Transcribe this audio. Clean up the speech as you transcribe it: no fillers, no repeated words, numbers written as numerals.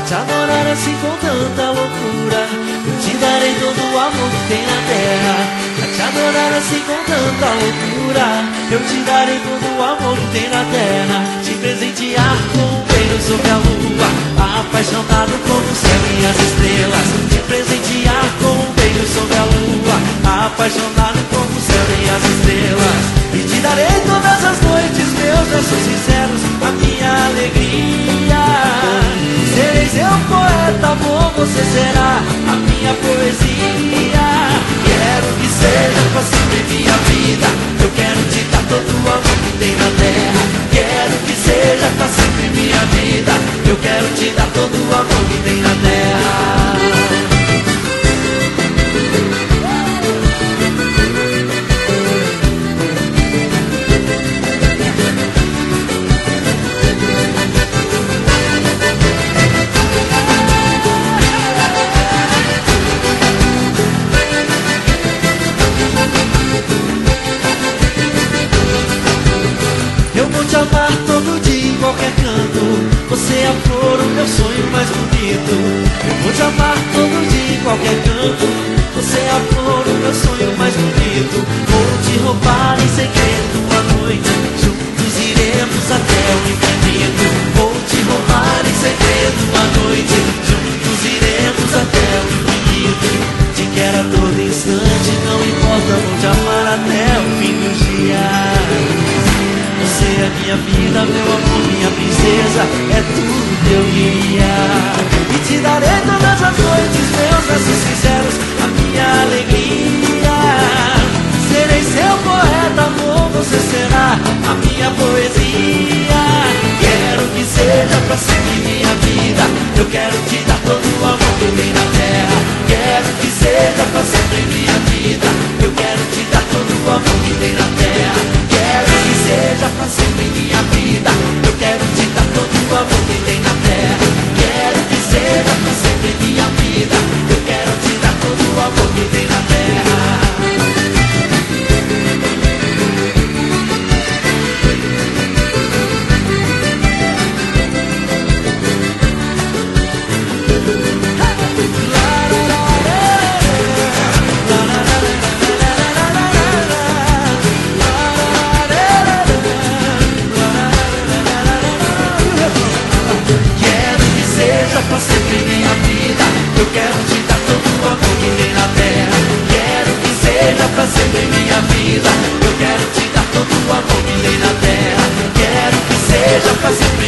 te adorar assim com tanta loucura. Eu te darei todo o amor que tem na terra. Pra te adorar assim com tanta loucura. Eu te darei todo o amor que tem na terra. Te presentear com um beijo sobre a lua, apaixonado como o céu e as estrelas. Te presentear com um beijo sobre a lua, apaixonado como o céu e as estrelas. E te darei todas as noites meus versos sinceros, a minha alegria. Serei seu poeta, amor, você será a minha poesia. Quero que seja pra sempre minha vida. Eu quero te dar todo o amor que tem na terra. Quero que seja pra sempre minha vida. Eu quero te dar todo o amor que tem na terra. Eu vou te amar todo dia em qualquer canto. Você é a flor, o meu sonho mais bonito. Eu vou te amar todo dia em qualquer canto. Você é a flor, o meu sonho mais bonito. Vou te roubar em segredo uma noite. Juntos iremos até o infinito. Vou te roubar em segredo uma noite. Juntos iremos até o infinito. Te quero a todo instante, não importa, vou te amar até o fim dos dias. Você é minha vida, meu amor, minha princesa, é tudo que eu queria. E te darei todas as noites meus versos sinceros, a minha alegria. Serei seu poeta, amor, você será a minha poesia. Quero que seja pra sempre minha vida. Eu quero te dar todo o amor que tem na terra. Quero que seja pra sempre minha vida. Eu quero te dar todo o amor que tem na terra. Quero que seja pra sempre minha vida. Eu quero te dar todo o amor que tem na terra. Quero que seja pra sempre minha vida. Eu quero te dar todo o amor que tem na terra. Pra sempre minha vida, eu quero te dar todo o amor que tem na terra. Quero que seja pra sempre minha vida. Eu quero te dar todo o amor que tem na terra. Quero que seja pra sempre